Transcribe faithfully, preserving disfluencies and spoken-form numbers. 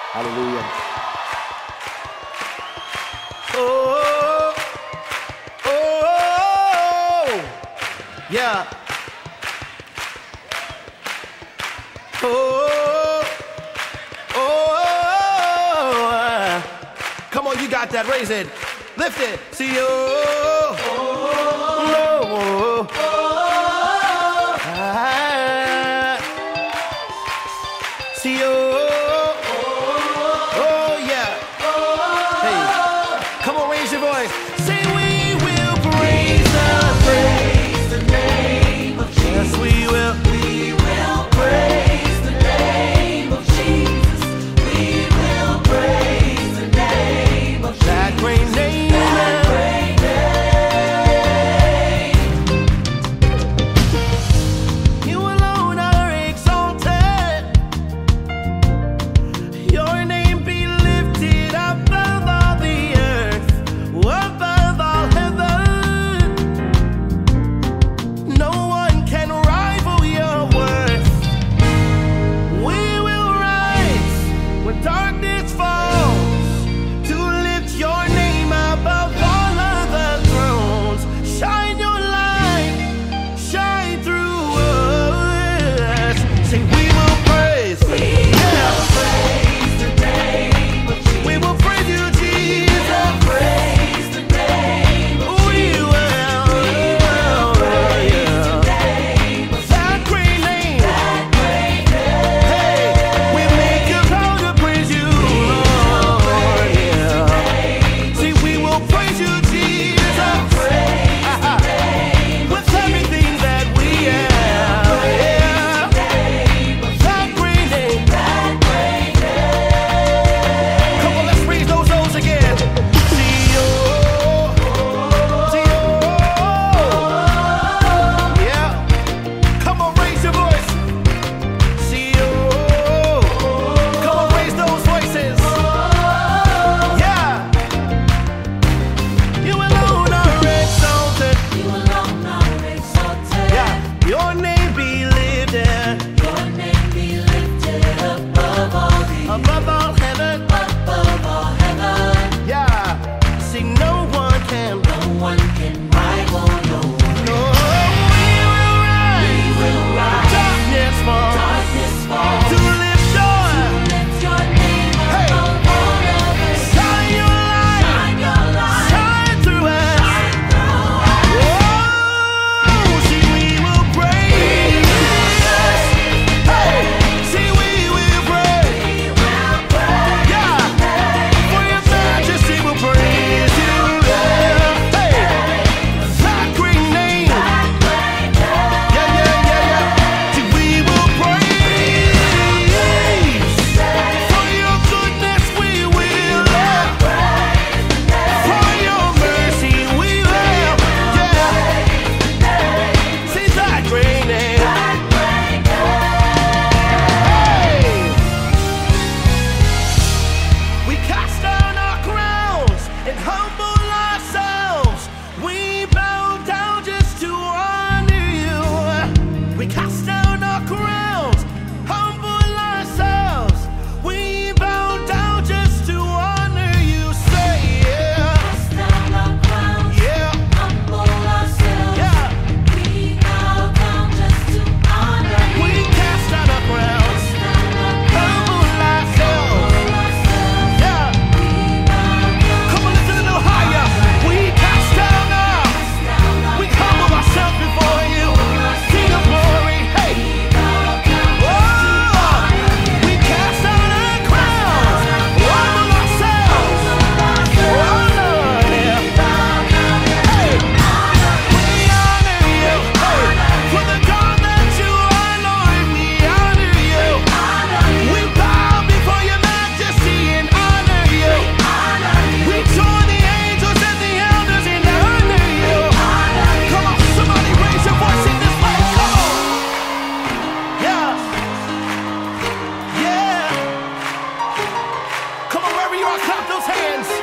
Hallelujah. Oh, oh, yeah. Oh, oh, come on, you got that. Raise it, lift it. See, oh, oh, oh, ah, see, oh, oh, yeah. Hey, come on, raise your voice. Say, we will praise the praise the name of Jesus. Yes, we will. We will praise. That great name, that great name. You alone are exalted. Your name be lifted above all the earth, above all heaven. No one can rival your worth. We will rise when darkness falls. Your name above all other thrones. Shine your light, shine through us. Say, we will praise. We yeah. will praise the name of Jesus. We will praise you, Jesus. We will praise the name of Jesus. We will. Praise the name of that great name. That great name. Hey, we make a vow to praise you, Lord. Yeah. Praise you, Jesus, with everything that we have. Yeah. That great name, that great name. Come on, let's raise those O's again. See, oh, see, oh, yeah. Come on, raise your voice. See, oh, come on, raise those voices. Yeah. You alone are exalted. You alone are exalted. Yeah. Your name be lifted. Your name be lifted above all the above all heaven. Above all heaven. Yeah. See, no one can. No one can rival your word. No, we will rise. We will rise. Darkness fall. Darkness fall. To lift joy. To lift your name hey. Above all others. Shine your light. Shine your light. Shine through us. Clap those hands.